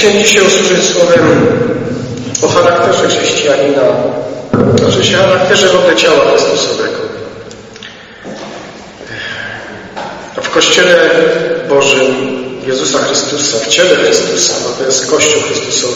Chciałem dzisiaj usłyszeć słowem o charakterze chrześcijanina, o charakterze w ogóle ciała Chrystusowego. W Kościele Bożym Jezusa Chrystusa, w ciele Chrystusa, bo to jest Kościół Chrystusowy,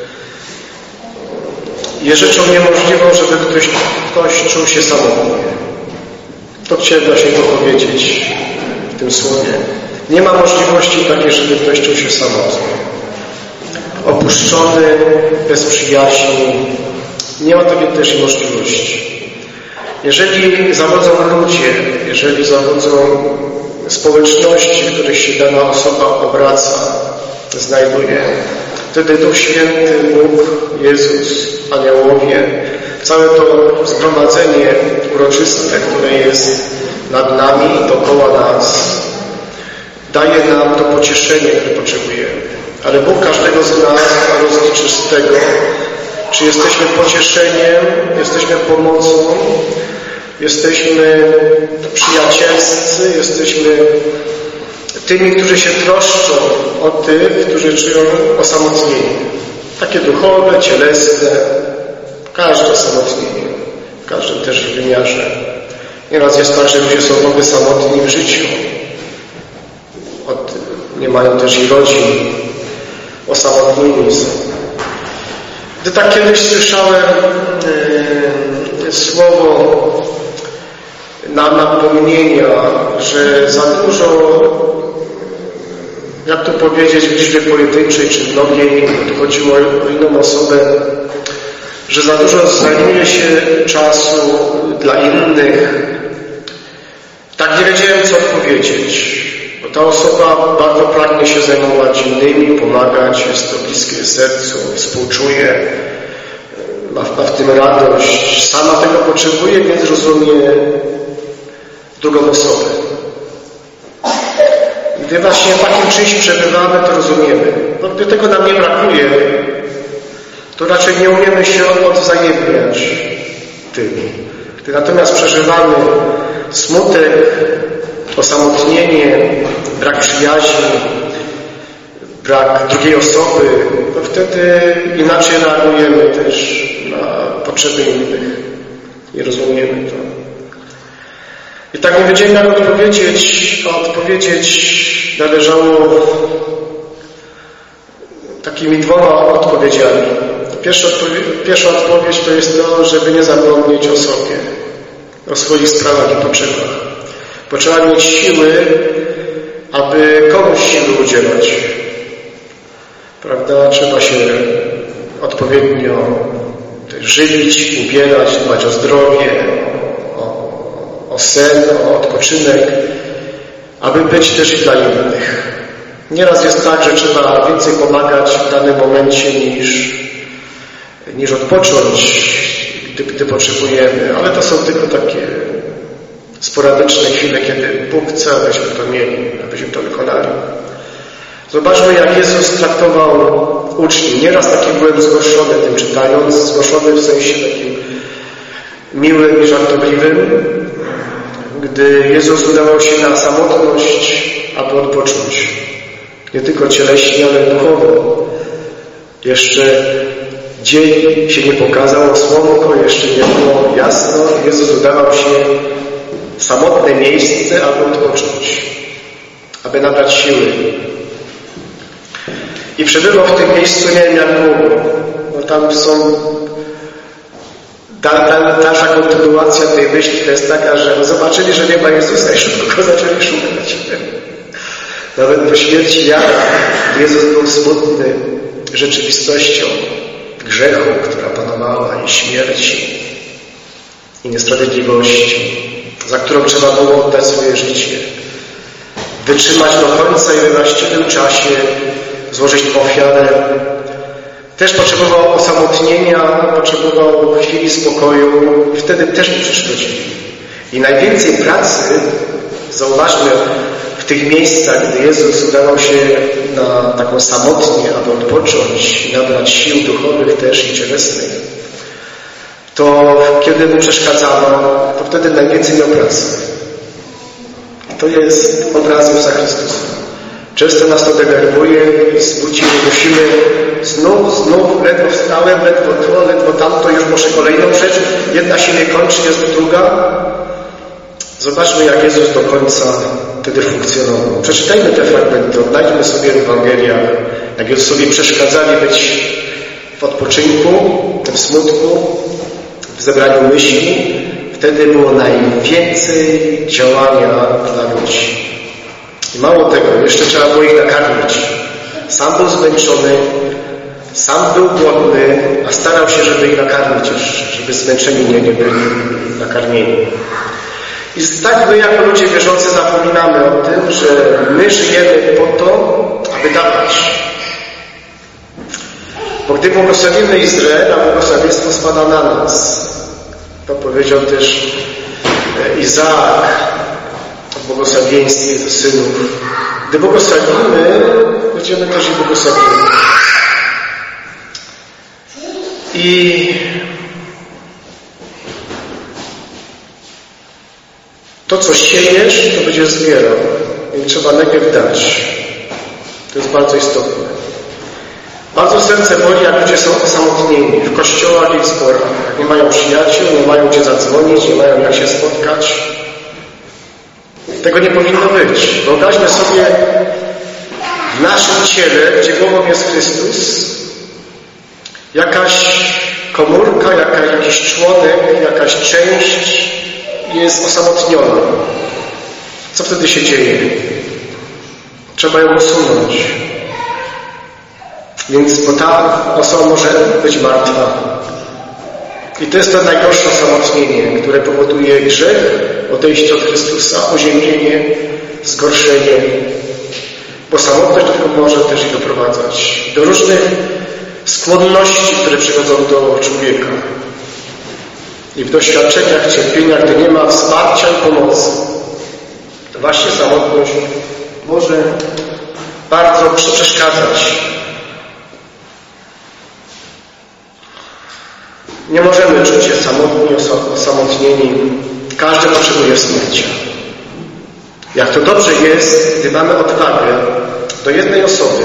jest rzeczą niemożliwą, żeby ktoś czuł się samotnie. To chciałem właśnie powiedzieć w tym słowie. Nie ma możliwości takiej, żeby ktoś czuł się samotny. Opuszczony, bez przyjaźni. Nie ma takiej też możliwości. Jeżeli zawodzą ludzie, jeżeli zawodzą społeczności, w których się dana osoba obraca, znajduje, wtedy Duch Święty, Bóg, Jezus, aniołowie, całe to zgromadzenie uroczyste, które jest nad nami, dookoła nas, daje nam to pocieszenie, które potrzebujemy. Ale Bóg każdego z nas rozliczy z tego, czy jesteśmy pocieszeniem, jesteśmy pomocą, jesteśmy przyjacielscy, jesteśmy tymi, którzy się troszczą o tych, którzy czują osamotnienie. Takie duchowe, cielesne, każde osamotnienie, w każdym też wymiarze. Nieraz jest tak, że ludzie są w ogóle samotni w życiu. Nie mają też i rodzin, osamotnieni są. Gdy tak kiedyś słyszałem słowo napomnienia, że za dużo, jak to powiedzieć, w liczbie pojedynczej czy mnogiej, to chodziło o inną osobę, że za dużo zajmuje się czasu dla innych. Tak nie wiedziałem, co odpowiedzieć. Bo ta osoba bardzo pragnie się zajmować innymi, pomagać, jest to bliskie sercu, współczuje, ma w tym radość. Sama tego potrzebuje, więc rozumie drugą osobę. Gdy właśnie w takim czymś przebywamy, to rozumiemy. No, gdy tego nam nie brakuje, to raczej nie umiemy się odwzajemniać tym. Gdy natomiast przeżywamy smutek, osamotnienie, brak przyjaźni, brak drugiej osoby, to wtedy inaczej reagujemy też na potrzeby innych i rozumiemy to. I tak nie wiedziałem, jak odpowiedzieć, a odpowiedzieć należało takimi dwoma odpowiedziami. Pierwsza odpowiedź to jest to, żeby nie zapomnieć o sobie, o swoich sprawach i potrzebach. Bo trzeba mieć siły, aby komuś siły udzielać. Prawda? Trzeba się odpowiednio żywić, ubierać, dbać o zdrowie, o sen, o odpoczynek, aby być też dla innych. Nieraz jest tak, że trzeba więcej pomagać w danym momencie niż odpocząć, gdy potrzebujemy, ale to są tylko takie sporadyczne chwile, kiedy Bóg chce, abyśmy to mieli, abyśmy to wykonali. Zobaczmy, jak Jezus traktował uczniów. Nieraz taki byłem zgorszony tym czytając, zgorszony w sensie takim miłym i żartobliwym, gdy Jezus udawał się na samotność, aby odpocząć. Nie tylko cieleśnie, ale duchowo. Jeszcze dzień się nie pokazał, słonko jeszcze nie było jasno. Jezus udawał się w samotne miejsce, aby odpocząć, aby nabrać siły. I przebywał w tym miejscu, nie wiem jak długo, bo tam są dalsza kontynuacja tej myśli to jest taka, że zobaczyli, że nie ma Jezusa i szybko go zaczęli szukać. Nawet po śmierci Jana Jezus był smutny rzeczywistością grzechu, która panowała, i śmierci, i niesprawiedliwości, za którą trzeba było oddać swoje życie, wytrzymać do końca i we właściwym czasie złożyć ofiarę. Też potrzebował osamotnienia, potrzebował chwili spokoju i wtedy też mu przeszkodzili. I najwięcej pracy, zauważmy, w tych miejscach, gdy Jezus udawał się na taką samotnie, aby odpocząć i nabrać sił duchowych też i cielesnych, to kiedy mu przeszkadzano, to wtedy najwięcej miał pracy. To jest obraz Jezusa Chrystusa. Często nas to denerwuje i smuci, musimy znów, ledwo wstałem, ledwo to, ledwo tamto, już muszę kolejną rzecz. Jedna się nie kończy, jest druga. Zobaczmy, jak Jezus do końca wtedy funkcjonował. Przeczytajmy te fragmenty, odnajdźmy sobie w Ewangeliach, jak Jezusowi przeszkadzali być w odpoczynku, w smutku, w zebraniu myśli. Wtedy było najwięcej działania dla ludzi. I mało tego, jeszcze trzeba było ich nakarmić. Sam był zmęczony, sam był głodny, a starał się, żeby ich nakarmić jeszcze, żeby zmęczeni nie byli nakarmieni. I tak my jako ludzie wierzący zapominamy o tym, że my żyjemy po to, aby dawać. Bo gdy błogosławimy Izraela, błogosławieństwo spada na nas. To powiedział też Izaak o błogosławieństwie do synów. Gdy błogosławimy, będziemy też i błogosławimy. I to, co siejesz, to będziesz zbierał. I trzeba najpierw dać. To jest bardzo istotne. Bardzo serce boli, jak ludzie są osamotnieni w kościołach i w zborach. Jak nie mają przyjaciół, nie mają gdzie zadzwonić, nie mają jak się spotkać. Tego nie powinno być. Wyobraźmy sobie w naszym ciele, gdzie głową jest Chrystus, jakaś komórka, jakiś członek, jakaś część jest osamotniona. Co wtedy się dzieje? Trzeba ją usunąć. Bo ta osoba może być martwa. I to jest to najgorsze osamotnienie, które powoduje grzech, odejście od Chrystusa, oziębienie, zgorszenie. Bo samotność do tego może też i doprowadzać. Do różnych skłonności, które przychodzą do człowieka. I w doświadczeniach, cierpieniach, gdy nie ma wsparcia i pomocy, to właśnie samotność może bardzo przeszkadzać. Nie możemy czuć się samotni, osamotnieni. Każdy potrzebuje wsparcia. Jak to dobrze jest, gdy mamy odwagę do jednej osoby,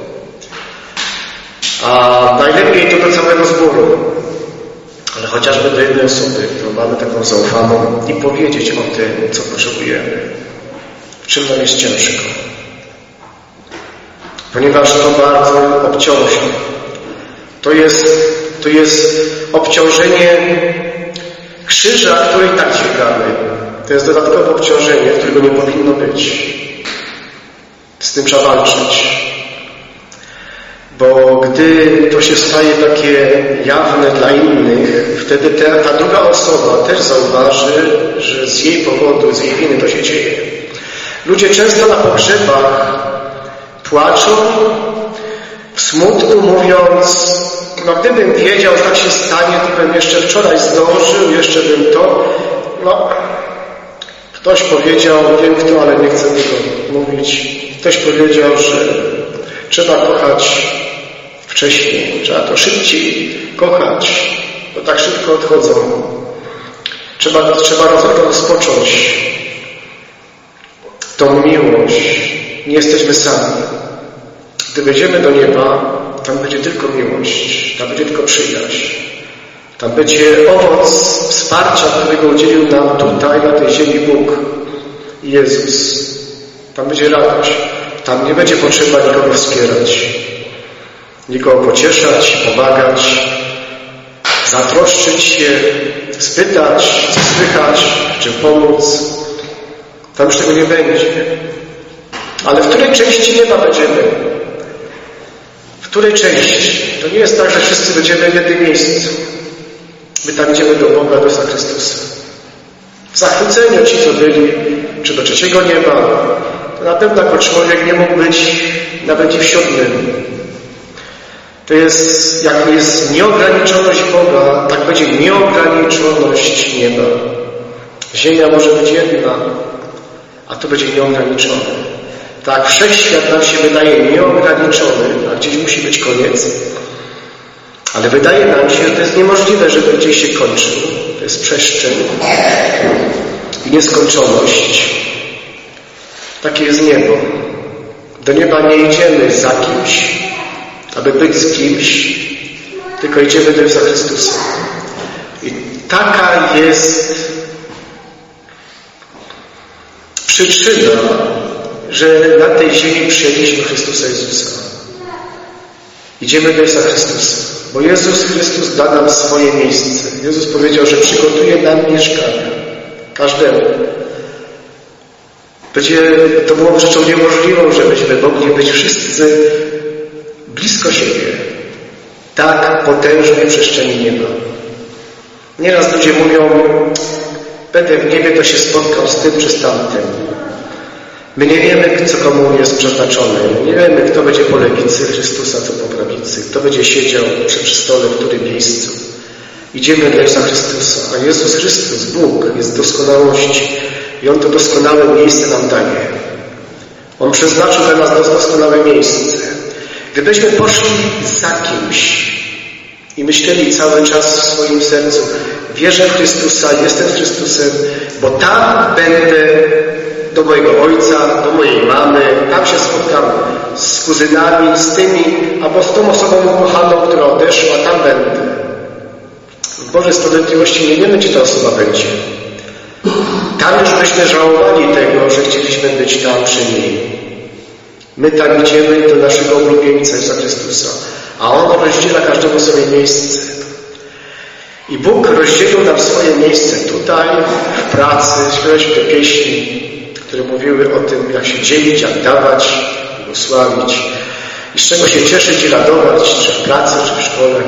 a najlepiej to do całego zboru, ale chociażby do jednej osoby, którą mamy taką zaufaną i powiedzieć o tym, co potrzebujemy, w czym nam jest ciężko. Ponieważ to bardzo obciąża. To jest obciążenie krzyża, który i tak dźwigamy. To jest dodatkowe obciążenie, którego nie powinno być. Z tym trzeba walczyć. Bo gdy to się staje takie jawne dla innych, wtedy ta druga osoba też zauważy, że z jej powodu, z jej winy to się dzieje. Ludzie często na pogrzebach płaczą w smutku, mówiąc: no gdybym wiedział, że tak się stanie, to bym jeszcze wczoraj zdążył, jeszcze bym to. No, ktoś powiedział, wiem kto, ale nie chcę tego mówić. Ktoś powiedział, że trzeba kochać wcześniej, trzeba to szybciej kochać, bo tak szybko odchodzą. Trzeba rozpocząć tą miłość. Nie jesteśmy sami. Gdy wejdziemy do nieba, tam będzie tylko miłość, tam będzie tylko przyjaźń. Tam będzie owoc wsparcia, którego udzielił nam tutaj, na tej ziemi Bóg, Jezus. Tam będzie radość. Tam nie będzie potrzeba nikogo wspierać, nikogo pocieszać, pomagać, zatroszczyć się, spytać, co słychać, czym pomóc. Tam już tego nie będzie. Ale w której części nieba będziemy? W której części? To nie jest tak, że wszyscy będziemy w jednym miejscu. My tam idziemy do Boga, do Chrystusa. W zachwyceniu ci, co byli, czy do trzeciego nieba, to na pewno jako człowiek nie mógł być nawet i w 7. To jest, jak jest nieograniczoność Boga, tak będzie nieograniczoność nieba. Ziemia może być jedna, a to będzie nieograniczone. Tak, wszechświat nam się wydaje nieograniczony, a gdzieś musi być koniec. Ale wydaje nam się, że to jest niemożliwe, żeby gdzieś się kończył. To jest przestrzeń i nieskończoność. Takie jest niebo. Do nieba nie idziemy za kimś, aby być z kimś, tylko idziemy do Jezusa Chrystusa. I taka jest przyczyna, że na tej ziemi przyjęliśmy Chrystusa Jezusa. Idziemy do Jezusa Chrystusa, bo Jezus Chrystus da nam swoje miejsce. Jezus powiedział, że przygotuje nam mieszkania. Każdemu. To było rzeczą niemożliwą, żebyśmy mogli być wszyscy blisko siebie. Tak potężnej przestrzeni nieba. Nieraz ludzie mówią, będę w niebie, to się spotkał z tym czy z tamtym. My nie wiemy, co komu jest przeznaczone. Nie wiemy, kto będzie po lewicy Chrystusa, co po prawicy. Kto będzie siedział przy stole, w którym miejscu. Idziemy do Jezusa Chrystusa. A Jezus Chrystus, Bóg, jest doskonałości. I On to doskonałe miejsce nam daje. On przeznaczył dla nas doskonałe miejsce. Gdybyśmy poszli za kimś i myśleli cały czas w swoim sercu, wierzę w Chrystusa, jestem z Chrystusem, bo tam będę do mojego ojca, do mojej mamy, tam się spotkam z kuzynami, z tymi, albo z tą osobą ukochaną, która odeszła, tam będę. W Bożej Sprawiedliwości nie wiemy, czy ta osoba będzie. Tam już byśmy żałowali tego, że chcieliśmy być tam przy niej. My tam idziemy do naszego ulubieńca Jezusa Chrystusa, a On rozdziela każdemu sobie miejsce. I Bóg rozdzielił nam swoje miejsce tutaj, w pracy. Śpiewaliśmy te pieśni, które mówiły o tym, jak się dzielić, jak dawać, błogosławić i z czego się cieszyć i radować, czy w pracy, czy w szkole.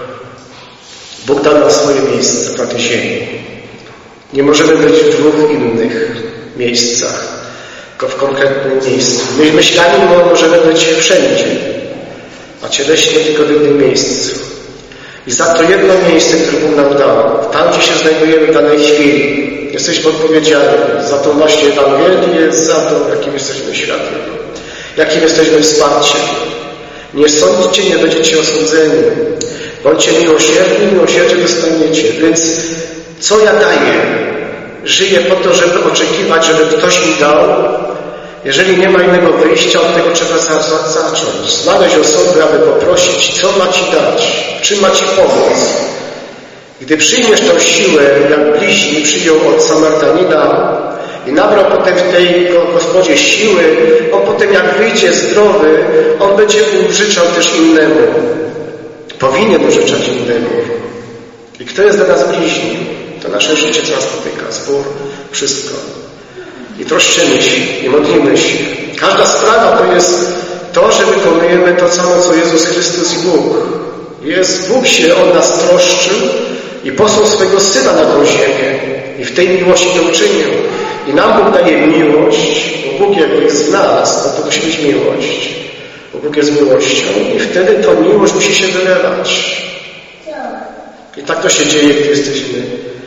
Bóg dał nam swoje miejsce na tej ziemi. Nie możemy być w dwóch innych miejscach, tylko w konkretnym miejscu. My myślami możemy być wszędzie, a cieleśnie tylko w jednym miejscu. I za to jedno miejsce, które Bóg nam dał, tam gdzie się znajdujemy w danej chwili, jesteśmy odpowiedzialni za tą właśnie Ewangelię, za to, jakim jesteśmy światłem, jakim jesteśmy wsparciem. Nie sądźcie, nie będziecie osądzeni. Bądźcie miłosierni, miłosierdzie dostaniecie. Więc co ja daję? Żyję po to, żeby oczekiwać, żeby ktoś mi dał. Jeżeli nie ma innego wyjścia, od tego trzeba zacząć. Znaleźć osobę, aby poprosić, co ma Ci dać, czym ma Ci pomóc. Gdy przyjmiesz tą siłę, jak bliźni przyjął od Samarytanina i nabrał potem w tej Gospodzie siły, on potem jak wyjdzie zdrowy, on będzie użyczał też innemu. Powinien użyczać innemu. I kto jest dla nas bliźni? To nasze życie, co nas spotyka, zbór, wszystko. I troszczymy się, i modlimy się. Każda sprawa to jest to, że wykonujemy to samo, co Jezus Chrystus i Bóg. Bóg się o nas troszczył i posłał swego Syna na tą ziemię. I w tej miłości to uczynił. I nam Bóg daje miłość, bo Bóg jak jest z nas, no to musi być miłość. Bo Bóg jest miłością i wtedy to miłość musi się wylewać. I tak to się dzieje, gdy jesteśmy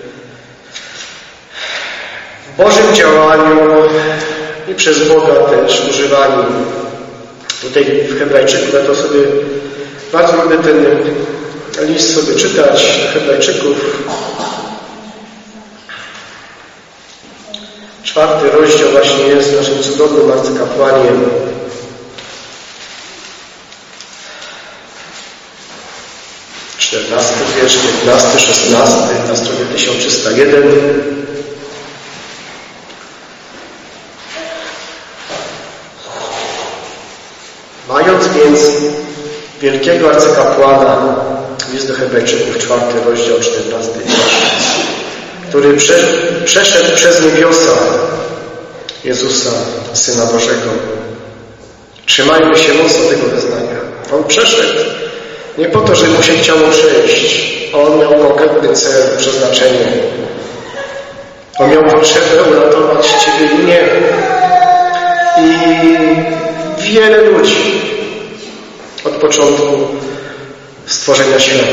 w Bożym działaniu i przez Boga też używani. Tutaj w Hebrajczyku, ja to sobie bardzo lubię ten list sobie czytać, Hebrajczyków. 4 rozdział właśnie jest naszym cudownym arcykapłaniem. Wiersz 15, 16 na stronie 1301. Mając więc wielkiego arcykapłana, list do Hebrajczyków, 4 rozdział, 14 wiersz, który przeszedł przez niebiosa Jezusa, Syna Bożego. Trzymajmy się mocno tego wyznania. On przeszedł nie po to, żeby mu się chciało przejść. On miał konkretny cel, przeznaczenie. On miał potrzebę uratować Ciebie i mnie. I wiele ludzi od początku stworzenia świata.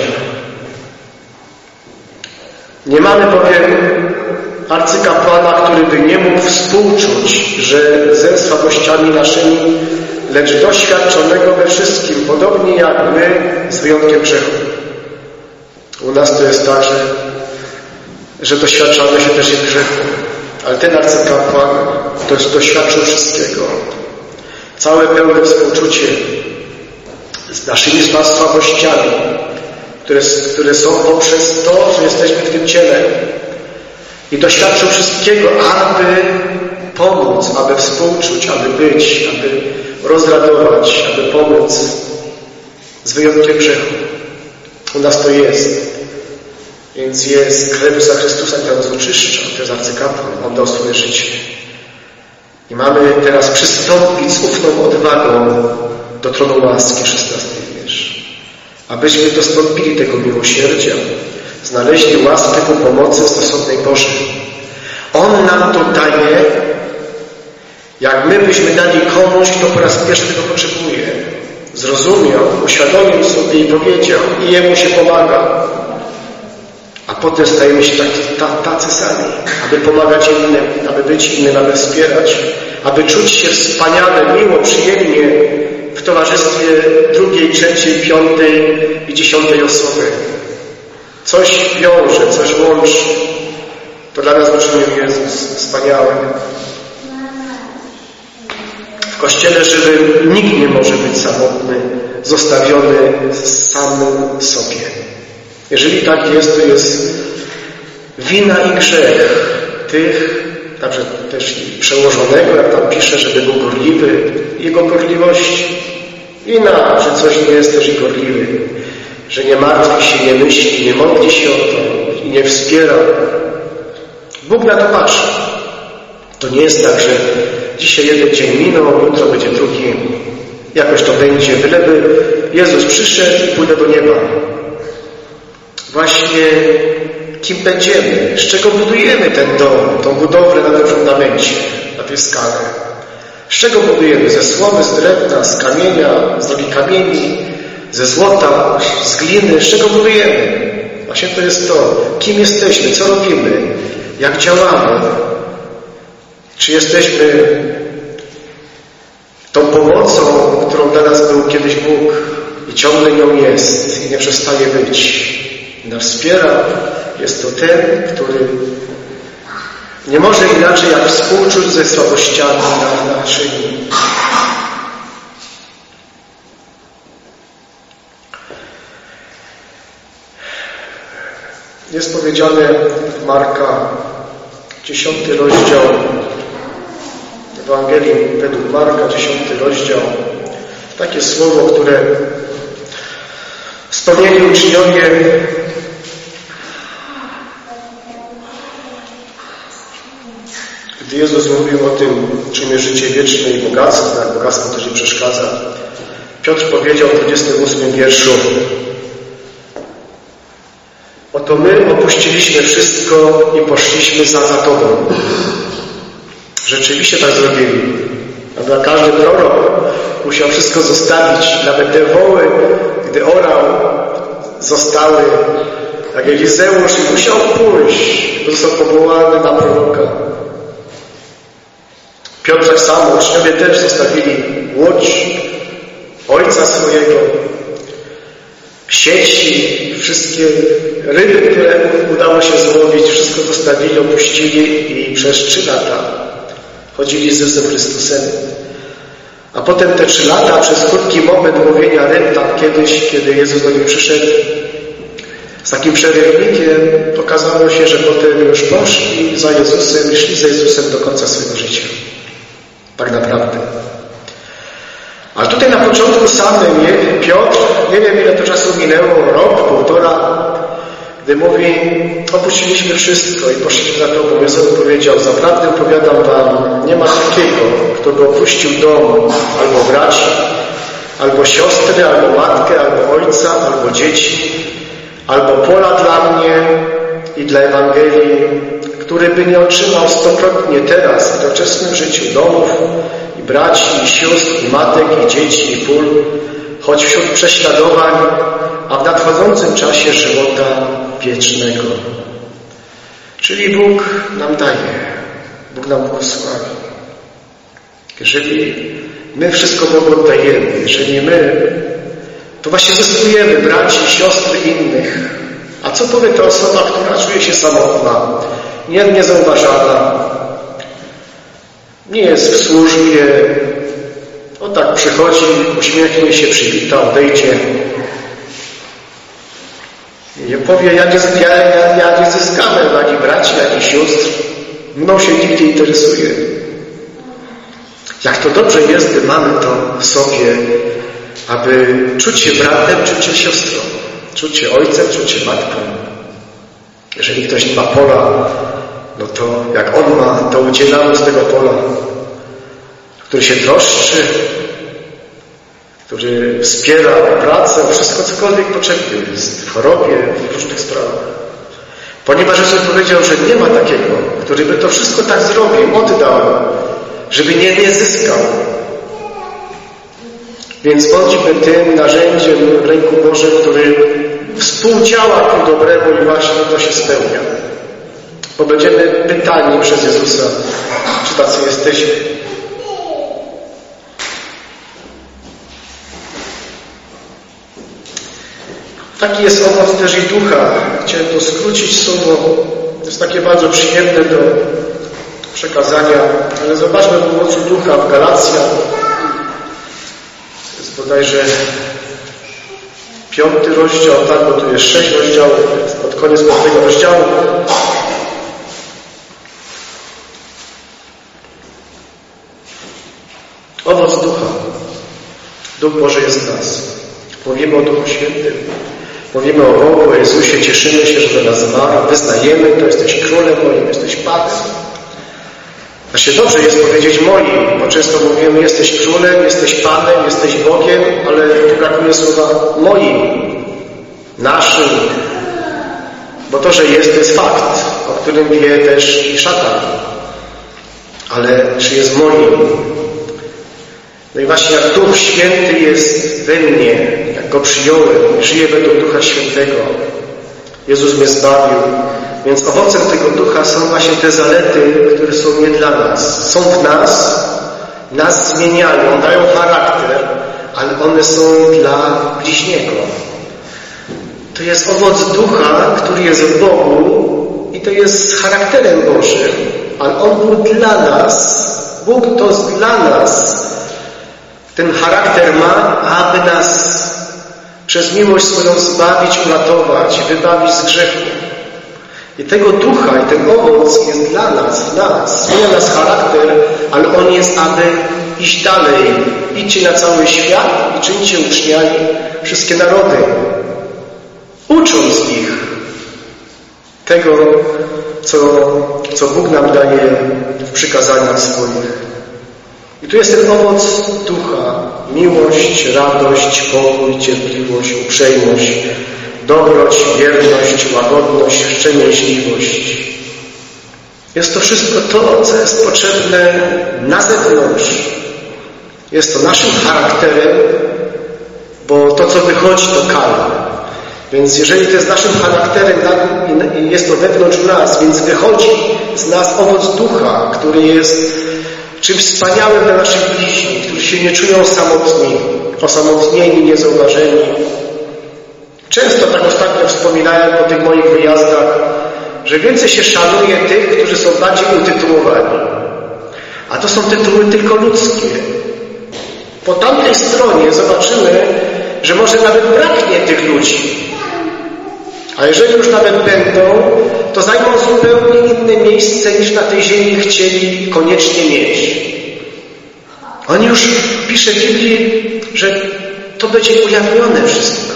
Nie mamy bowiem arcykapłana, który by nie mógł współczuć, że ze słabościami naszymi, lecz doświadczonego we wszystkim, podobnie jak my, z wyjątkiem grzechu. U nas to jest tak, że doświadczamy się też i grzechu. Ale ten arcykapłan doświadczył wszystkiego. całe pełne współczucie z naszymi słabościami, które są poprzez to, że jesteśmy w tym ciele. I doświadczył wszystkiego, aby pomóc, aby współczuć, aby być, aby rozradować, aby pomóc z wyjątkiem grzechu. U nas to jest. Więc jest krew Jezusa Chrystusa, która nas oczyszcza. To jest arcykapłan. On dał swoje życie. I mamy teraz przystąpić z ufną odwagą do tronu łaski, 16 wiersz. Abyśmy dostąpili tego miłosierdzia, znaleźli łaskę ku pomocy stosownej Bożej. On nam to daje, jak my byśmy dali komuś, kto po raz pierwszy tego potrzebuje. Zrozumiał, uświadomił sobie i powiedział, i jemu się pomaga. A potem stajemy się tacy sami, aby pomagać innym, aby być innym, aby wspierać, aby czuć się wspaniale, miło, przyjemnie w towarzystwie drugiej, trzeciej, piątej i 10 osoby. Coś wiąże, coś łączy. To dla nas uczynił Jezus wspaniałe. W Kościele żywym nikt nie może być samotny, zostawiony samym sobie. Jeżeli tak jest, to jest wina i grzech tych, także też i przełożonego, jak tam pisze, żeby był gorliwy, jego gorliwości. Wina, że coś nie jest też i gorliwy, że nie martwi się, nie myśli, nie modli się o to i nie wspiera. Bóg na to patrzy. To nie jest tak, że dzisiaj jeden dzień minął, jutro będzie drugi. Jakoś to będzie, byleby Jezus przyszedł i pójdę do nieba. Właśnie kim będziemy, z czego budujemy ten dom, tą budowlę na tym fundamencie, na tej skale. Z czego budujemy? Ze słomy, z drewna, z kamienia, z drogi kamieni, ze złota, z gliny. Z czego budujemy? Właśnie to jest to, kim jesteśmy, co robimy, jak działamy. Czy jesteśmy tą pomocą, którą dla nas był kiedyś Bóg i ciągle nią jest i nie przestaje być. Nas wspiera. Jest to ten, który nie może inaczej jak współczuć ze słabościami naszymi. Jest powiedziane w Marka, 10 rozdział Ewangelii według Marka, 10 rozdział, takie słowo, które wspomnieli uczniowie, gdy Jezus mówił o tym, czym jest życie wieczne i bogactwo, jak bogactwo też nie przeszkadza. Piotr powiedział w 28 wierszu: oto my opuściliśmy wszystko i poszliśmy za Tobą. Rzeczywiście tak zrobili. A każdy prorok musiał wszystko zostawić. Nawet te woły, gdy orał, zostały. Jak Elizeusz musiał pójść, bo został powołany na proroka. Piotr tak samo, uczniowie też zostawili łódź, ojca swojego, sieci, wszystkie ryby, które udało się złowić, wszystko zostawili, opuścili i przez 3 lata chodzili z Jezusem Chrystusem. A potem te 3 lata, przez krótki moment łowienia ryb, tam kiedyś, kiedy Jezus do nich przyszedł, z takim przerywnikiem okazało się, że potem już poszli za Jezusem i szli za Jezusem do końca swojego życia. Tak naprawdę. Ale tutaj na początku samym Piotr, nie wiem ile to czasu minęło, rok, 1,5, gdy mówi, opuściliśmy wszystko i poszliśmy za Tobą. Jezus powiedział, zaprawdę powiadam Wam, nie ma takiego, kto by opuścił dom, albo braci, albo siostry, albo matkę, albo ojca, albo dzieci, albo pola dla mnie i dla Ewangelii, który by nie otrzymał 100-krotnie teraz, w doczesnym życiu, domów i braci, i sióstr, i matek, i dzieci, i pól, choć wśród prześladowań, a w nadchodzącym czasie żywota wiecznego. Czyli Bóg nam daje, Bóg nam błogosławi. Jeżeli my wszystko Bogu oddajemy, jeżeli my, to właśnie zyskujemy braci, siostry innych. A co powie ta osoba, która czuje się samotna, niezauważana, nie jest w służbie, No tak przychodzi, uśmiechnie się, przywita, odejdzie. I powie, ja nie zyskałem ani braci, ani sióstr. Mną się nikt nie interesuje. Jak to dobrze jest, gdy mamy to w sobie, aby czuć się bratem, czuć się siostrą, czuć się ojcem, czuć się matką. Jeżeli ktoś nie ma pola, no to jak on ma, to udzielamy z tego pola, który się troszczy, który wspiera pracę, wszystko cokolwiek potrzebne jest w chorobie, w różnych sprawach. Ponieważ Jezus powiedział, że nie ma takiego, który by to wszystko tak zrobił, oddał, żeby nie zyskał. Więc bądźmy tym narzędziem w ręku Bożym, który współdziała ku dobremu i właśnie to się spełnia. Bo będziemy pytani przez Jezusa, czy tacy jesteśmy. Taki jest owoc też i ducha. Chciałem to skrócić słowo. To jest takie bardzo przyjemne do przekazania. Ale zobaczmy w owocu ducha w Galacjach. To jest bodajże 5 rozdział, tak, bo tu jest 6 rozdziałów, pod koniec 5 rozdziału. Owoc ducha. Duch Boży jest w nas. Mówimy o Duchu Świętym. Mówimy o Bogu, o Jezusie, cieszymy się, że do nas zmarł, wyznajemy, to jesteś królem moim, jesteś Panem. Znaczy dobrze jest powiedzieć moim, bo często mówimy, jesteś królem, jesteś Panem, jesteś Bogiem, ale tu brakuje słowa moim, naszym, bo to, że jest, to jest fakt, o którym wie też i szatan. Ale czy jest moim? No i właśnie jak Duch Święty jest we mnie, jak Go przyjąłem, żyję według Ducha Świętego. Jezus mnie zbawił. Więc owocem tego Ducha są właśnie te zalety, które są nie dla nas. Są w nas, nas zmieniają, dają charakter, ale one są dla bliźniego. To jest owoc Ducha, który jest w Bogu i to jest charakterem Bożym, ale On był dla nas. Bóg to dla nas. Ten charakter ma, aby nas przez miłość swoją zbawić, uratować, wybawić z grzechu. I tego ducha i ten owoc jest dla nas, w nas. Zmienia nas charakter, ale on jest, aby iść dalej. Idźcie na cały świat i czyńcie uczniami wszystkie narody. Ucząc ich tego, co Bóg nam daje w przykazaniach swoich. I tu jest ten owoc ducha. Miłość, radość, pokój, cierpliwość, uprzejmość, dobroć, wierność, łagodność, wstrzemięźliwość. Jest to wszystko to, co jest potrzebne na zewnątrz. Jest to naszym charakterem, bo to, co wychodzi, to kara. Więc jeżeli to jest naszym charakterem i jest to wewnątrz nas, więc wychodzi z nas owoc ducha, który jest czymś wspaniałym dla naszych bliźnich, którzy się nie czują samotni, osamotnieni, niezauważeni. Często tak ostatnio wspominałem po tych moich wyjazdach, że więcej się szanuje tych, którzy są bardziej utytułowani. A to są tytuły tylko ludzkie. Po tamtej stronie zobaczymy, że może nawet braknie tych ludzi. A jeżeli już nawet będą, to zajmą zupełnie inne miejsce niż na tej ziemi chcieli koniecznie mieć. On już pisze w Biblii, że to będzie ujawnione wszystko.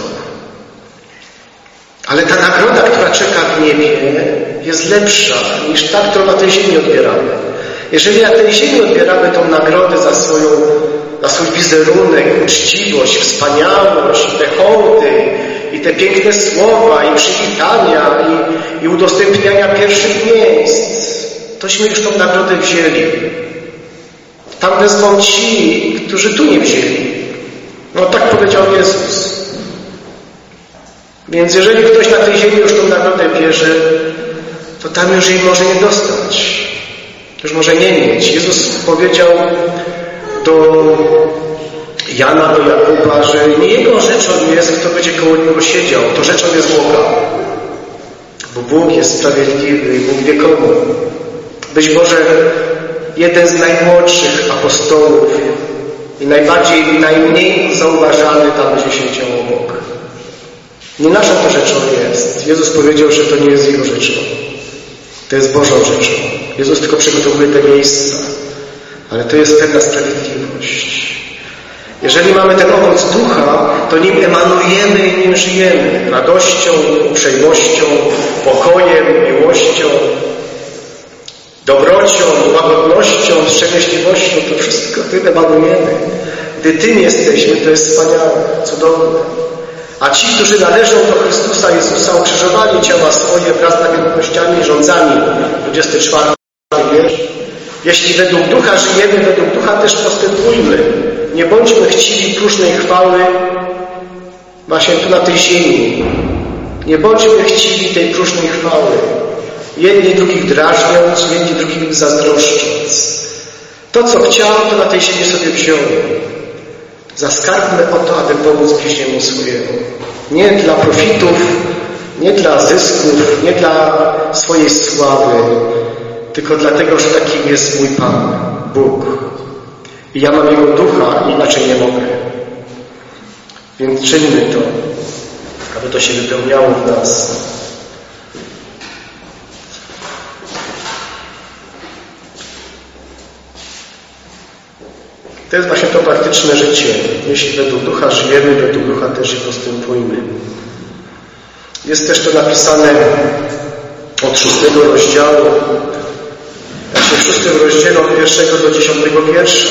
Ale ta nagroda, która czeka w niebie, jest lepsza niż ta, którą na tej ziemi odbieramy. Jeżeli na tej ziemi odbieramy tą nagrodę za swój wizerunek, uczciwość, wspaniałość, te hołdy, i te piękne słowa, i przywitania, i udostępniania pierwszych miejsc, tośmy już tą nagrodę wzięli. Tam wezmą ci, którzy tu nie wzięli. No tak powiedział Jezus. Więc jeżeli ktoś na tej ziemi już tą nagrodę bierze, to tam już jej może nie dostać. Już może nie mieć. Jezus powiedział do Jana, do Jakuba, że nie jego rzeczą jest, kto będzie koło niego siedział. To rzeczą jest Boga. Bo Bóg jest sprawiedliwy i Bóg wie komu. Być może jeden z najmłodszych apostołów, i najmniej zauważalny tam będzie się działo obok. Nie naszą to rzeczą jest. Jezus powiedział, że to nie jest Jego rzeczą. To jest Bożą rzeczą. Jezus tylko przygotowuje te miejsca. Ale to jest pewna sprawiedliwość. Jeżeli mamy ten owoc ducha, to nim emanujemy i nim żyjemy. Radością, uprzejmością, pokojem, miłością, dobrocią, łagodnością, wstrzemięźliwością. To wszystko tym emanujemy. Gdy tym jesteśmy, to jest wspaniałe, cudowne. A ci, którzy należą do Chrystusa Jezusa, ukrzyżowali ciała swoje wraz z namiętnościami i rządzami. 24 wiersz. Jeśli według ducha żyjemy, według ducha też postępujmy. Nie bądźmy chciwi próżnej chwały właśnie tu na tej ziemi. Nie bądźmy chciwi tej próżnej chwały. Jedni drugich drażniąc, jedni drugich zazdroszcząc. To, co chciał, to na tej ziemi sobie wziął. Zaskarbmy o to, aby pomóc bliźniemu swojemu. Nie dla profitów, nie dla zysków, nie dla swojej sławy, tylko dlatego, że takim jest mój Pan, Bóg. I ja mam Jego ducha, inaczej nie mogę. Więc czyńmy to, aby to się wypełniało w nas. To jest właśnie to praktyczne życie. Jeśli według ducha żyjemy, według ducha też i postępujmy. Jest też to napisane od 6 rozdziału. Właśnie w 6 rozdziale od 1 do 10 wiersza.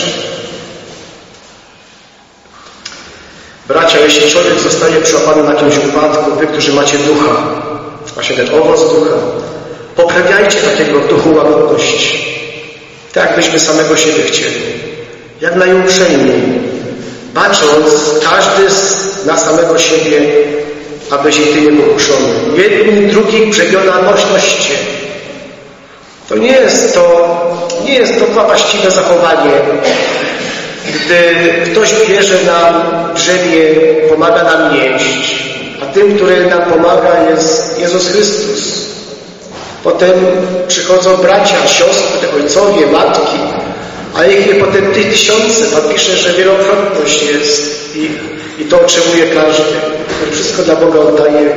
Bracia, jeśli człowiek zostaje przyłapany na jakimś upadku, wy, którzy macie ducha, właśnie ten owoc ducha, poprawiajcie takiego w duchu łagodności. Tak jakbyśmy samego siebie chcieli. Jak najuprzejmiej, bacząc każdy na samego siebie, aby się ty nie pokuszony. Jedni drugich brzemiona noście. To nie jest to właściwe zachowanie. Gdy ktoś bierze nam brzemię, pomaga nam nieść, a tym, który nam pomaga, jest Jezus Chrystus. Potem przychodzą bracia, siostry, ojcowie, matki, a ich je potem tysiące. Pan pisze, że wielokrotność jest i to otrzymuje każdy, który wszystko dla Boga oddaje.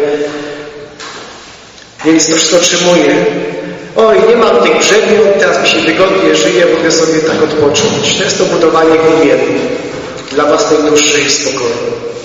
Więc to wszystko otrzymuje. Oj, nie mam tych brzemion, teraz mi się wygodnie żyje, mogę sobie tak odpocząć. To jest to budowanie glin dla własnej duszy i spokoju.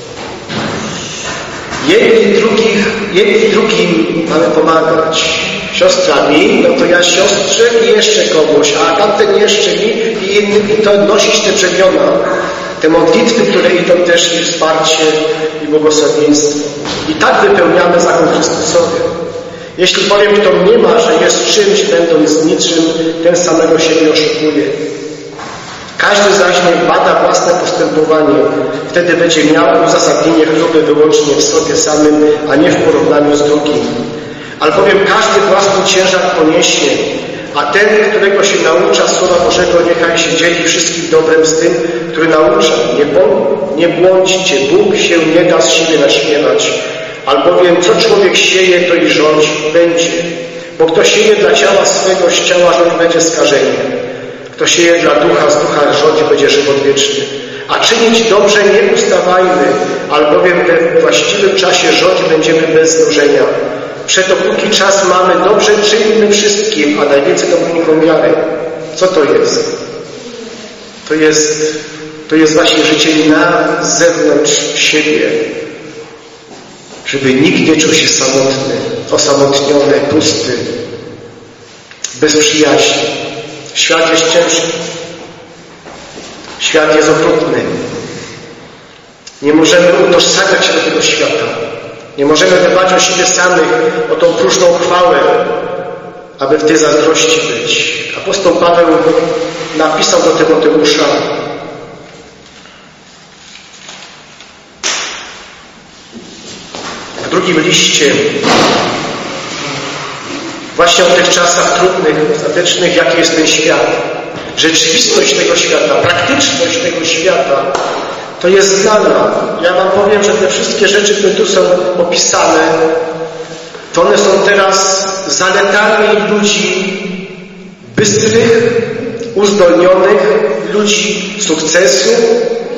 Jedni drugim mamy pomagać. Siostra mi, no to ja siostrze i jeszcze komuś, a tamten jeszcze mi i to nosić te brzemiona, te modlitwy, które idą też i wsparcie i błogosławieństwo. I tak wypełniamy zakon Chrystusowy. Jeśli powiem, kto mniema, że jest czymś, będąc niczym, ten samego siebie oszukuje. Każdy zaś niech bada własne postępowanie. Wtedy będzie miał uzasadnienie chluby wyłącznie w sobie samym, a nie w porównaniu z drugim. Albowiem każdy własny ciężar poniesie, a ten, którego się naucza Słowa Bożego, niechaj się dzieli wszystkim dobrem z tym, który naucza. Nie błądźcie, Bóg się nie da z siebie naśmiewać. Albowiem co człowiek sieje, to i rządź będzie. Bo kto sieje dla ciała swego, z ciała rządź będzie skażenie. Kto sieje dla ducha, z ducha rządzi będzie żywot wieczny. A czynić dobrze nie ustawajmy, albowiem we właściwym czasie rządź będziemy bez znużenia. Przeto póki czas mamy, dobrze czyńmy wszystkim, a najwięcej domownikom wiary. Co to jest? To jest właśnie życie na zewnątrz siebie. Żeby nikt nie czuł się samotny, osamotniony, pusty, bez przyjaźni. Świat jest ciężki. Świat jest okrutny. Nie możemy utożsamiać się do tego świata. Nie możemy dbać o siebie samych, o tą próżną chwałę, aby w tej zazdrości być. Apostoł Paweł napisał do Tymoteusza: w drugim liście, właśnie o tych czasach trudnych, ostatecznych, jaki jest ten świat. Rzeczywistość tego świata, praktyczność tego świata, to jest znana. Ja wam powiem, że te wszystkie rzeczy, które tu są opisane, to one są teraz zaletami ludzi bystrych, uzdolnionych, ludzi sukcesu,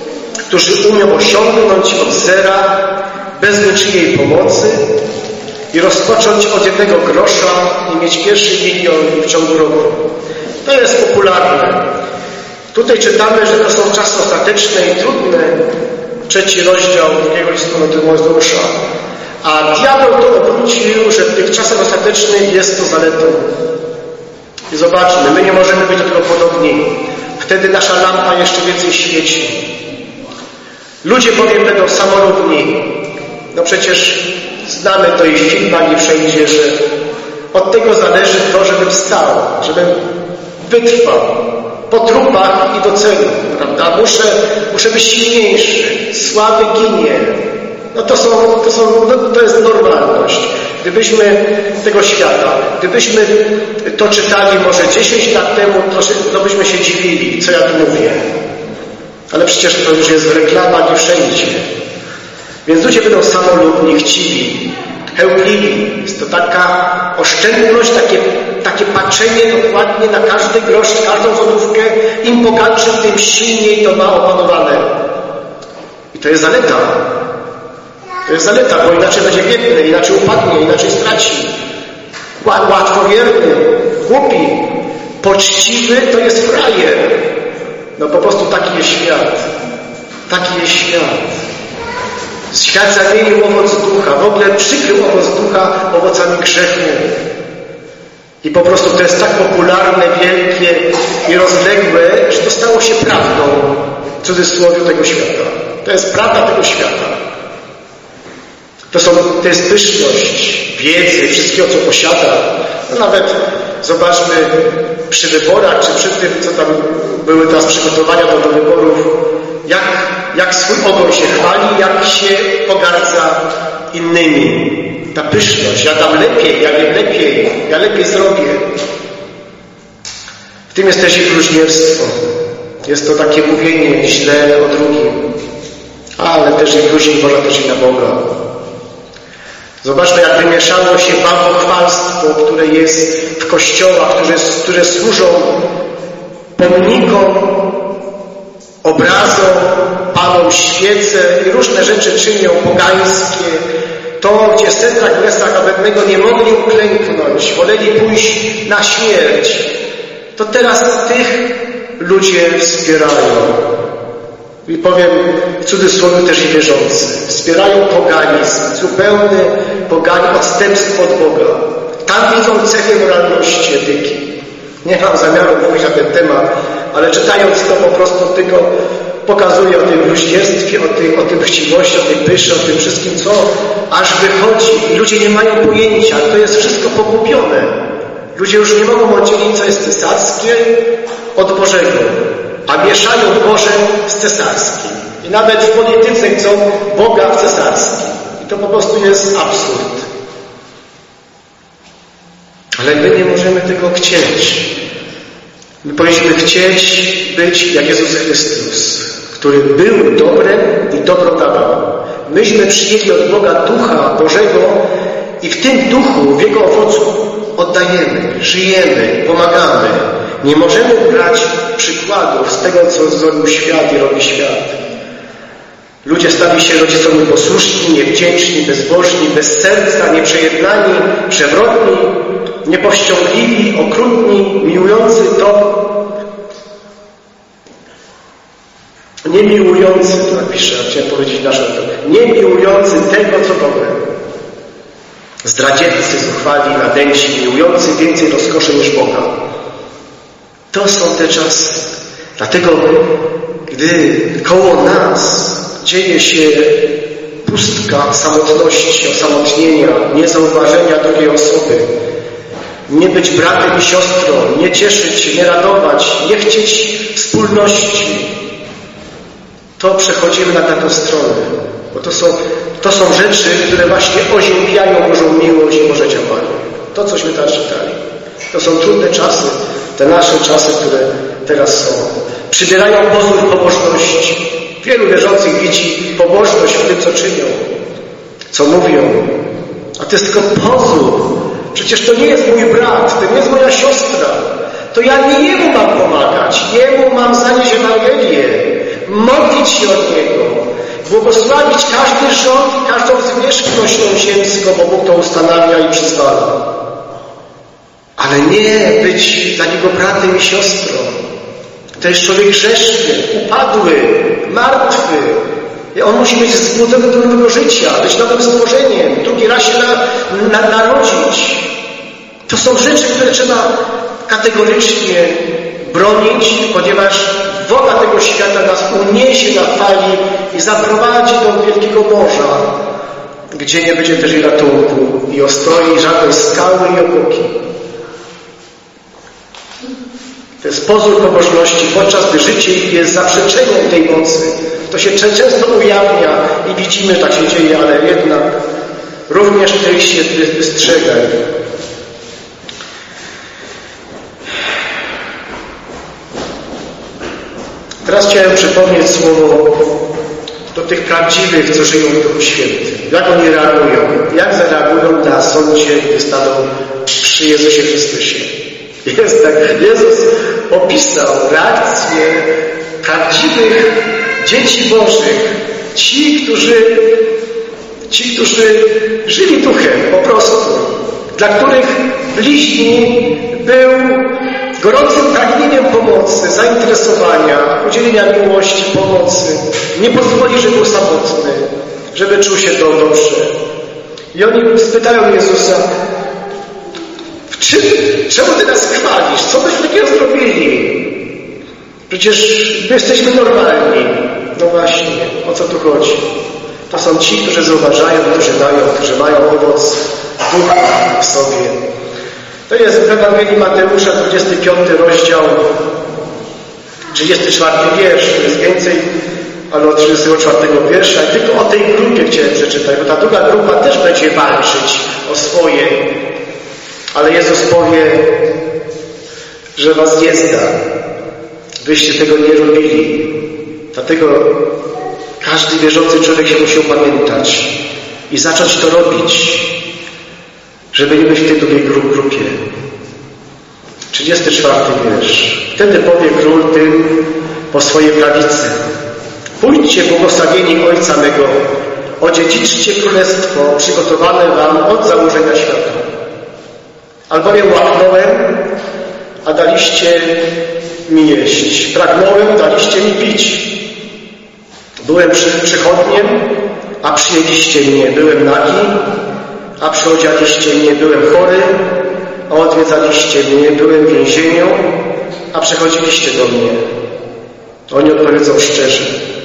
którzy umią osiągnąć od zera, bez niczyjej pomocy i rozpocząć od 1 grosza i mieć pierwszy milion w ciągu roku. To jest popularne. Tutaj czytamy, że to są czasy ostateczne i trudne. 3 rozdział 2 listu do Tymoteusza. A diabeł to obrócił, że w tych czasach ostatecznych jest to zaletą. I zobaczmy, my nie możemy być do tego podobni. Wtedy nasza lampa jeszcze więcej świeci. Ludzie bowiem będą samolubni. No przecież znamy to i w filmach, i wszędzie, że od tego zależy to, żebym stał, żebym wytrwał po trupach i do celu, prawda? Muszę być silniejszy, słaby ginie. No to jest normalność. Gdybyśmy tego świata, gdybyśmy to czytali może 10 lat temu, to byśmy się dziwili, co ja tu mówię. Ale przecież to już jest w reklamach i wszędzie. Więc ludzie będą samolubni, chciwi, chełpliwi. Jest to taka oszczędność, takie patrzenie dokładnie na każdy grosz, każdą złotówkę. Im bogatszy, tym silniej to ma opanowane. I to jest zaleta. To jest zaleta, bo inaczej będzie biedny, inaczej upadnie, inaczej straci. Łatwowierny, głupi, poczciwy to jest frajer. No po prostu taki jest świat. Taki jest świat. Świat zamienił owoc ducha, w ogóle przykrył owoc ducha owocami grzechu. I po prostu to jest tak popularne, wielkie i rozległe, że to stało się prawdą, w cudzysłowie, tego świata. To jest prawda tego świata. To jest pyszność wiedzy, wszystkiego, co posiada. No nawet zobaczmy przy wyborach, czy przy tym, co tam były teraz przygotowania do wyborów, jak swój ogon się chwali, jak się pogardza innymi. Ta pyszność, ja dam lepiej, ja wiem lepiej, ja lepiej zrobię. W tym jest też ich bluźnierstwo. Jest to takie mówienie źle o drugim, ale też i bluźni można też i na Boga. Zobaczmy, jak wymieszało się bałwochwalstwo, które jest w kościołach, które służą pomnikom, obrazom, palą świece i różne rzeczy czynią pogańskie. To, gdzie Sedrak, Mesach, Abednego nie mogli uklęknąć, woleli pójść na śmierć, to teraz tych ludzie wspierają. I powiem w cudzysłowie też i wierzący. Wspierają poganizm, zupełny poganizm, odstępstwo od Boga. Tam widzą cechy moralności, etyki. Nie mam zamiaru mówić na ten temat, ale czytając to po prostu tylko pokazuje o tym bluźnierstwie, o tym chciwości, o tej pyszy, o tym wszystkim, co aż wychodzi. I ludzie nie mają pojęcia, to jest wszystko pogubione. Ludzie już nie mogą oddzielić, co jest cesarskie od Bożego, a mieszają Boże z cesarskim. I nawet w polityce chcą Boga w cesarskim. I to po prostu jest absurd. Ale my nie możemy tego chcieć. My powinniśmy chcieć być jak Jezus Chrystus, który był dobrem i dobro dawał. Myśmy przyjęli od Boga Ducha Bożego i w tym Duchu, w Jego owocu oddajemy, żyjemy, pomagamy. Nie możemy brać przykładów z tego, co zrobił świat i robi świat. Ludzie stali się rodzicom nieposłuszni, niewdzięczni, bezbożni, bez serca, nieprzejednani, przewrotni, niepowściągliwi, okrutni, miłujący to, nie miłujący, to napiszę, chciałem powiedzieć nasze to, nie miłujący tego, co dobre. Zdradzieccy, zuchwali, nadęci, miłujący więcej rozkoszy niż Boga. To są te czasy. Dlatego, gdy koło nas dzieje się pustka samotności, osamotnienia, niezauważenia drugiej osoby, nie być bratem i siostrą, nie cieszyć się, nie radować, nie chcieć wspólności, to przechodzimy na taką stronę. Bo to są rzeczy, które właśnie oziębiają Bożą miłość i Boże działanie. To, cośmy teraz czytali. To są trudne czasy, te nasze czasy, które teraz są. Przybierają pozór pobożności. Wielu wierzących widzi pobożność w tym, co czynią, co mówią. A to jest tylko pozór. Przecież to nie jest mój brat, to nie jest moja siostra. To ja nie jemu mam pomagać, jemu mam zanieść Ewangelię. modlić się od Niego, błogosławić każdy rząd i każdą zwierzchność ziemską, bo Bóg to ustanawia i przyzwala. Ale nie być dla Niego bratem i siostrą. To jest człowiek grzeszny, upadły, martwy. On musi być zbudzony do nowego życia, być nowym stworzeniem, drugi raz się narodzić. To są rzeczy, które trzeba kategorycznie bronić, ponieważ woda tego świata nas uniesie na fali i zaprowadzi do wielkiego morza, gdzie nie będzie też i ratunku, i ostoi, i żadnej skały, i opoki. To jest pozór pobożności, podczas gdy życie jest zaprzeczeniem tej mocy. To się często ujawnia i widzimy, że tak się dzieje, ale jednak również tej się wystrzegaj. Teraz chciałem przypomnieć słowo do tych prawdziwych, co żyją w Duchu Świętym. Jak oni reagują? Jak zareagują na sądzie, gdy staną przy Jezusie Chrystusie? Jest tak, Jezus opisał reakcję prawdziwych dzieci Bożych. Ci, którzy żyli Duchem po prostu. Dla których bliźni był gorącym pragnieniem pomocy, zainteresowania, udzielenia miłości, pomocy. Nie pozwoli, żeby był samotny, żeby czuł się dobrze. I oni spytają Jezusa, czemu Ty nas chwalisz? Co byśmy takiego zrobili? Przecież my jesteśmy normalni. No właśnie, o co tu chodzi? To są ci, którzy zauważają, którzy mają owoc Ducha w sobie. To jest w Ewangelii Mateusza, 25 rozdział, 34 wiersz. To jest więcej, ale od 34 wiersza. I tylko o tej grupie chciałem przeczytać, bo ta druga grupa też będzie walczyć o swoje. Ale Jezus powie, że was nie zda. Wyście tego nie robili. Dlatego każdy wierzący człowiek się musi opamiętać i zacząć to robić, żeby nie być w tej drugiej grupie. 34 wiersz. Wtedy powie król tym po swojej prawicy: pójdźcie, błogosławieni Ojca mego, odziedziczcie królestwo przygotowane wam od założenia świata. Albowiem łaknąłem, a daliście mi jeść. Pragnąłem, daliście mi pić. Byłem przychodniem, a przyjęliście mnie. Byłem nagi, a przyodzialiście mnie. Byłem chory, a odwiedzaliście mnie. Byłem w więzieniu, a przychodziliście do mnie. Oni odpowiedzą szczerze.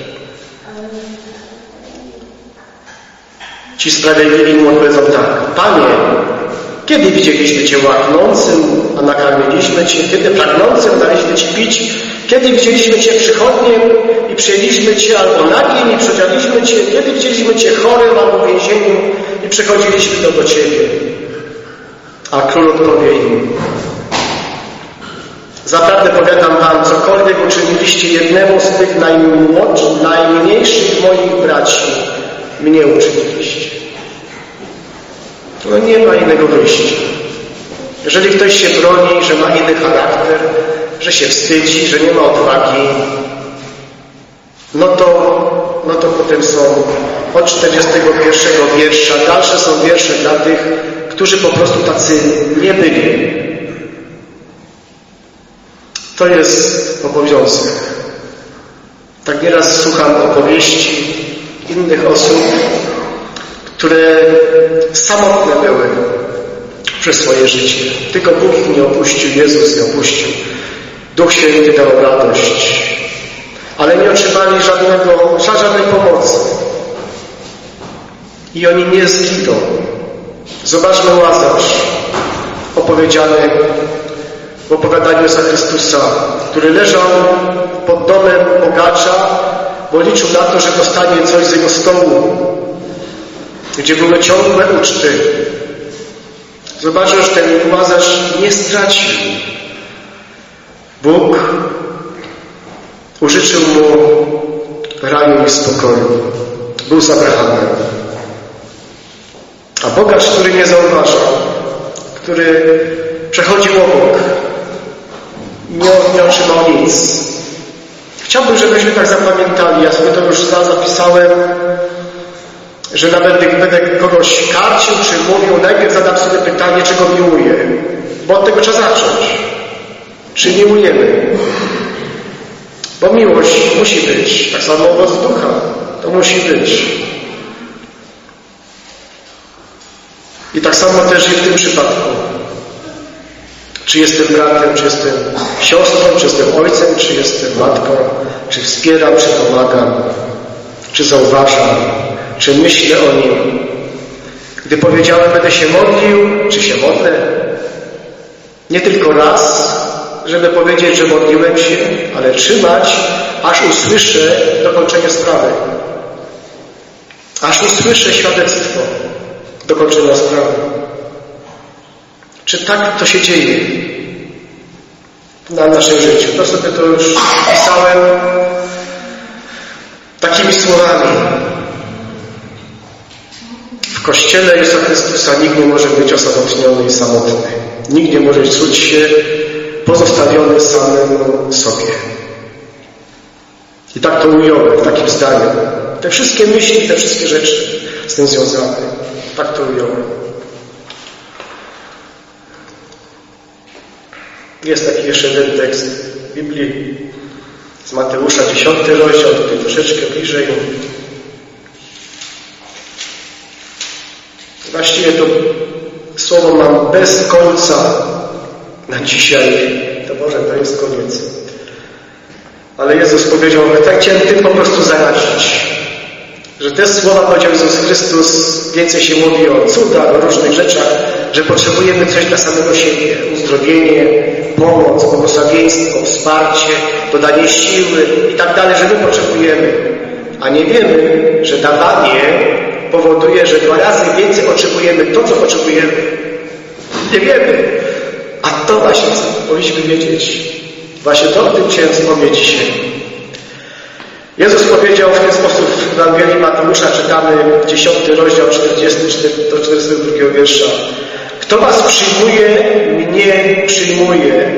Ci sprawiedliwi mu odpowiedzą tak: Panie, kiedy widzieliśmy Cię łaknącym, a nakarmiliśmy Cię? Kiedy pragnącym daliśmy Ci pić? Kiedy widzieliśmy Cię przychodniem i przyjęliśmy Cię, albo nagim i przyodzialiśmy Cię? Kiedy widzieliśmy Cię chorym albo w więzieniu i przychodziliśmy do Ciebie? A król odpowie im: zaprawdę powiadam wam, cokolwiek uczyniliście jednemu z tych najmniejszych moich braci, mnie uczyniliście. No nie ma innego wyjścia. Jeżeli ktoś się broni, że ma inny charakter, że się wstydzi, że nie ma odwagi, no to potem są od 41 wiersza. Dalsze są wiersze dla tych, którzy po prostu tacy nie byli. To jest obowiązek. Tak nieraz słucham opowieści innych osób, które samotne były przez swoje życie. Tylko Bóg ich nie opuścił, Jezus nie opuścił. Duch Święty dał radość. Ale nie otrzymali żadnej pomocy. I oni nie zginą. Zobaczmy Łazarz, opowiedziany w opowiadaniu Jezusa Chrystusa, który leżał pod domem bogacza, bo liczył na to, że dostanie coś z jego stołu, gdzie były ciągłe uczty. Zobaczył, że ten Łazarz nie stracił. Bóg użyczył mu raju i spokoju. Był z Abrahamem. A bogacz, który nie zauważał, który przechodził obok, nie otrzymał nic. Chciałbym, żebyśmy tak zapamiętali. Ja sobie to już zapisałem, że nawet gdy będę kogoś karcił czy mówił, najpierw zadam sobie pytanie, czy go miłuję. Bo od tego trzeba zacząć. Czy miłujemy? Bo miłość musi być. Tak samo owoc ducha. To musi być. I tak samo też i w tym przypadku. Czy jestem bratem, czy jestem siostrą, czy jestem ojcem, czy jestem matką, czy wspieram, czy pomagam, czy zauważam, czy myślę o nim. Gdy powiedziałem, będę się modlił, czy się modlę? Nie tylko raz, żeby powiedzieć, że modliłem się, ale trzymać, aż usłyszę dokończenie sprawy. Aż usłyszę świadectwo dokończenia sprawy. Czy tak to się dzieje na naszym życiu? To sobie to już pisałem takimi słowami. W Kościele Jezusa Chrystusa nikt nie może być osamotniony i samotny. Nikt nie może czuć się pozostawiony samemu sobie. I tak to ująłem, takim zdaniem. Te wszystkie myśli, te wszystkie rzeczy z tym związane. Tak to ująłem. Jest taki jeszcze jeden tekst w Biblii z Mateusza, 10 rozdział, tutaj troszeczkę bliżej. Właściwie to słowo mam bez końca na dzisiaj. To może to jest koniec. Ale Jezus powiedział, tak chciałem tym po prostu zarazić, że te słowa powiedział Jezus Chrystus, więcej się mówi o cudach, o różnych rzeczach, że potrzebujemy coś dla samego siebie, uzdrowienie, pomoc, błogosławieństwo, wsparcie, dodanie siły i tak dalej, że my potrzebujemy. A nie wiemy, że dawanie powoduje, że 2 razy więcej otrzymujemy to, co potrzebujemy. Nie wiemy. A to właśnie powinniśmy wiedzieć. Właśnie to o tym chciałem wspomnieć dzisiaj. Jezus powiedział w ten sposób w Ewangelii Mateusza, czytamy 10 rozdział 40 do 42 wiersza. Kto was przyjmuje, mnie przyjmuje.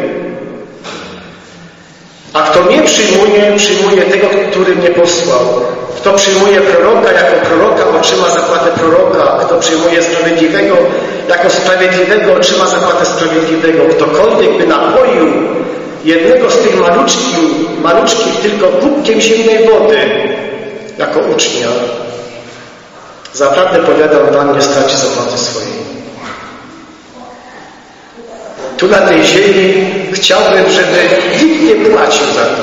A kto mnie przyjmuje, przyjmuje tego, który mnie posłał. Kto przyjmuje proroka jako proroka, otrzyma zapłatę proroka. Kto przyjmuje sprawiedliwego jako sprawiedliwego, otrzyma zapłatę sprawiedliwego. Ktokolwiek by napoił jednego z tych maluczkich tylko kubkiem zimnej wody jako ucznia, zaprawdę powiadam wam, nie straci zapłaty swojej. Tu na tej ziemi chciałbym, żeby nikt nie płacił za to.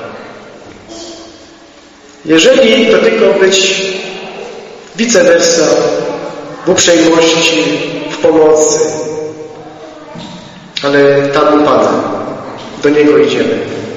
Jeżeli to tylko być vice versa, w uprzejmości, w pomocy, ale tam u Pana, do Niego idziemy.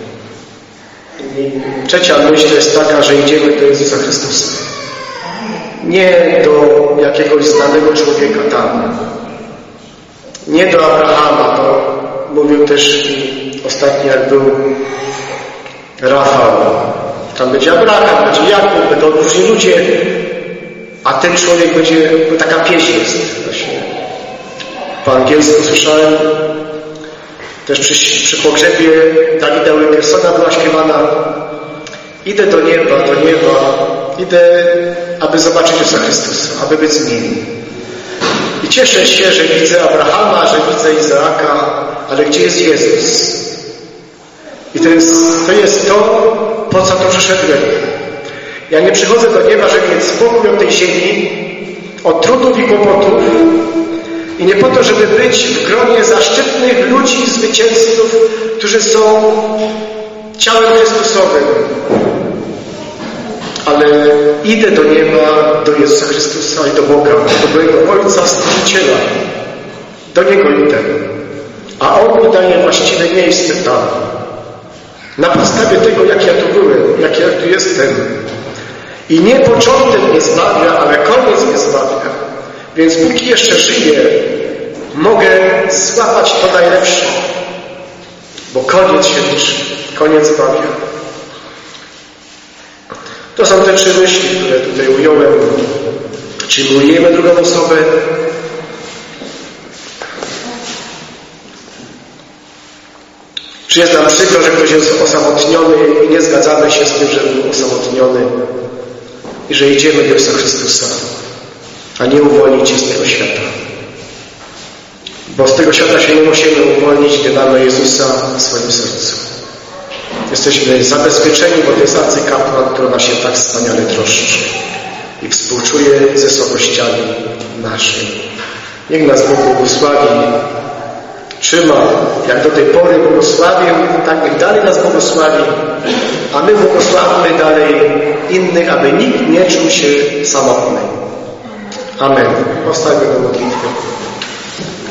I trzecia myśl to jest taka, że idziemy do Jezusa Chrystusa. Nie do jakiegoś znanego człowieka tam. Nie do Abrahama, bo mówił też ostatnio, jak był Rafał. Tam będzie Abraham, będzie Jakub, będą różni ludzie, a ten człowiek będzie, taka pieśń jest właśnie. Po angielsku słyszałem, też przy pogrzebie Dawida Wilkersona była śpiewana: idę do nieba, idę, aby zobaczyć Jezusa Chrystusa, aby być z Nim. I cieszę się, że widzę Abrahama, że widzę Izaaka, ale gdzie jest Jezus? I to jest to, po co tu przyszedłem. Ja nie przychodzę do nieba, żeby mieć spokój od tej ziemi, od trudów i kłopotów. I nie po to, żeby być w gronie zaszczytnych ludzi, zwycięzców, którzy są ciałem Chrystusowym. Ale idę do nieba, do Jezusa Chrystusa i do Boga, do mojego Ojca, Stworzyciela. Do Niego idę. A On mi daje właściwe miejsce tam. Na podstawie tego, jak ja tu byłem, jak ja tu jestem. I nie początek mnie zbawia, ale koniec mnie zbawia. Więc póki jeszcze żyję, mogę złapać to najlepsze. Bo koniec się liczy. Koniec zbawia. To są te 3 myśli, które tutaj ująłem. Czy miłujemy drugą osobę? Czy jest nam przykro, że ktoś jest osamotniony i nie zgadzamy się z tym, że był osamotniony i że idziemy do Jezusa Chrystusa, a nie uwolnić się z tego świata. Bo z tego świata się nie musimy uwolnić, gdy mamy Jezusa w swoim sercu. Jesteśmy zabezpieczeni, bo to jest arcykapłan, który nas się tak wspaniale troszczy i współczuje ze słabościami naszymi. Niech nas Bóg błogosławi, trzyma, jak do tej pory błogosławił, tak niech dalej nas błogosławi, a my błogosławmy dalej innych, aby nikt nie czuł się samotny. Amen. Powstańmy do modlitwy.